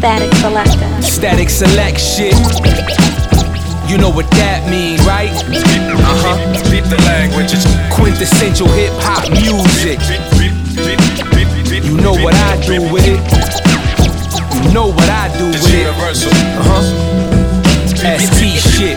Static Selector. Static Select shit. You know what that mean, right? Beat the language. Quintessential hip hop music. You know what I do with it. You know what I do with it. ST shit.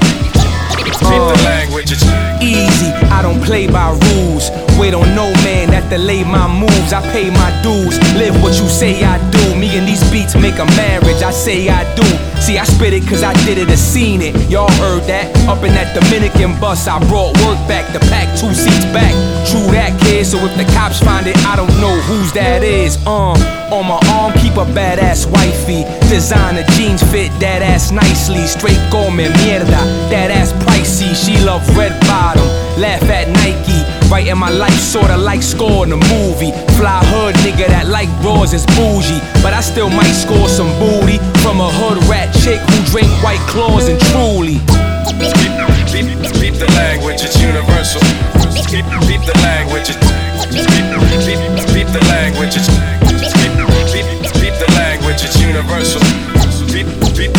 Easy, I don't play by rules. Wait on no man that delay my moves. I pay my dues, live what you say I do. Me and these beats make a marriage, I say I do. See, I spit it cause I did it and seen it. Y'all heard that? Up in that Dominican bus, I brought work back to pack 2 seats back. True that, kid, so if the cops find it, I don't know whose that is. On my arm, keep a badass wifey. Designer jeans fit that ass nicely. Straight come mierda, that ass pricey. She love red bottom, laugh at Nike. Right in my life, sorta like scoring a movie. Fly hood nigga that like bras is bougie, but I still might score some booty from a hood rat chick who drink White Claws and Truly. Beat the language, it's universal. Beat the language, beat the language, beat the language, it's universal. Beat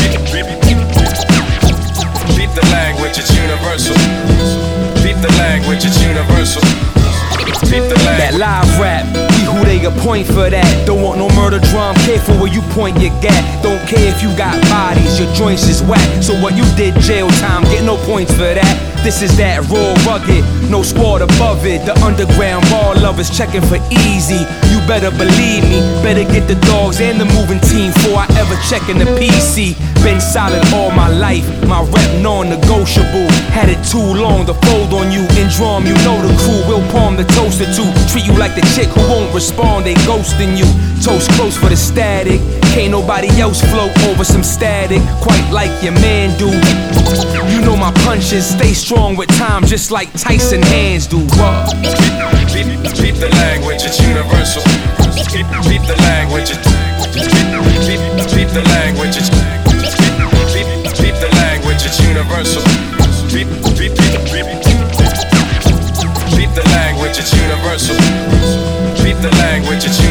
the language, it's universal. Beat the language, it's universal. That live rap, we who they appoint for that. Don't want no murder drum, careful where you point your gat. Don't care if you got bodies, your joints is whack. So what you did, jail time, get no points for that. This is that raw rugged, no squad above it. The underground ball lovers checking for easy. You better believe me, better get the dogs and the moving team before I ever check in the PC. Been solid all my life, my rep non-negotiable. Had it too long to fold on you. In drum, you know the crew, will palm the toaster too. Treat you like the chick who won't respond, they ghosting you. Toast close for the static, can't nobody else float over some static. Quite like your man do. You know my punches stay strong with time, just like Tyson hands do. Beat the language, it's universal. Beat the language, beat the language, beat the language, it's universal. Beat the language, it's universal. Beat the language, it's universal.